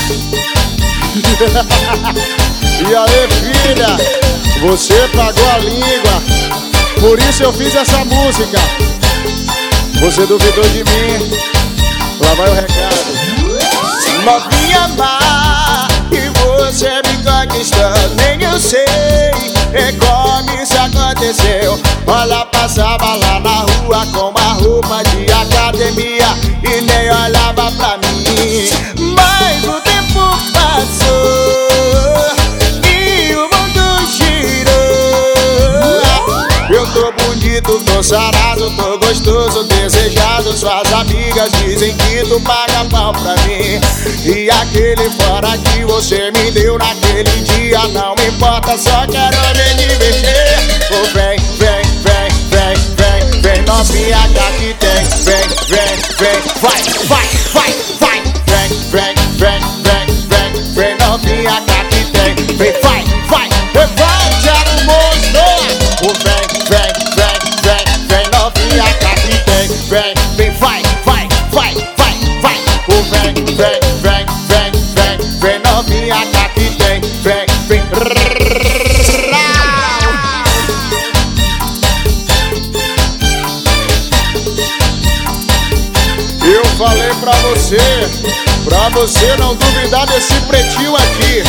E aí, filha, você pagou a língua, por isso eu fiz essa música. Você duvidou de mim, lá vai o recado. Novinha má, e você me conquistou, nem eu sei como isso aconteceu. Ela passava lá na rua com uma roupa de academia e nem olhava pra mim. Mas o tempo passou e o mundo girou. Eu tô bonito, tô sarado, tô gostoso, desejado. Suas amigas dizem que tu paga pau pra mim. E aquele fora que você me deu naquele dia não me importa, só quero me divertir. Oh, vem, vem, vem, vem, vem, vem, novinha que aqui tem. Vem, vem, vem, vai, vai, vai, vai. Vem, vem, vem, vem, vem, vem, novinha que aqui tem. Vem, vai, vai, vai, Thiago Monstro. Oh, vem, vem, vem, vem, vem, novinha que aqui tem. Vem, vem, vai, vai, vai, vai, vai. Oh, vem, vem, vem, vem, vem, vem, novinha que aqui tem. Vem, vem. Eu falei pra você não duvidar desse pretinho aqui.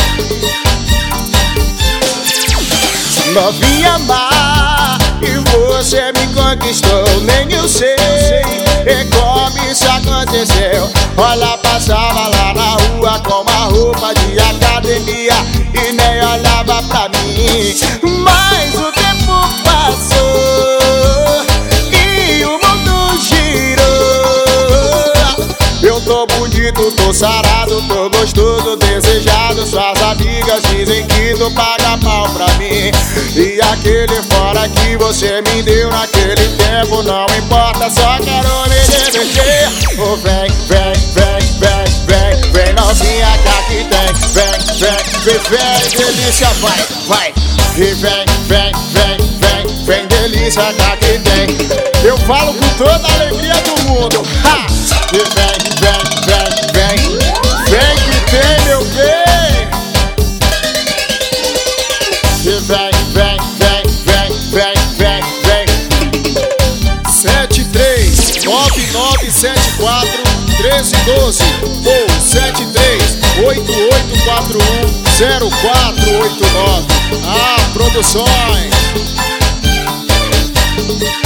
Novinha má, e você me conquistou, nem eu sei como isso aconteceu. Ela passava lá na rua com uma roupa de academia e nem olhava pra mim. Mas o tempo passou e o mundo girou. Eu tô bonito, tô sarado, tô gostoso, desejado. Suas amigas dizem que tu paga pau pra mim. E aquele fora que você me deu naquele tempo não importa, só quero me divertir. Oh, vem, vem, vem, vem, vem, vem, novinha que aqui tem. Vem, vem, vem, vem, delícia, vai, vai. E vem, vem, vem, vem, vem, delícia que aqui tem. Eu falo com toda a alegria do mundo. Ha! E vem, vem, vem, vem, vem que tem, meu bem. E vem, vem, vem, vem, vem, vem, vem. 73 9974 1312 ou 73 8841 0489. Ah, Produções.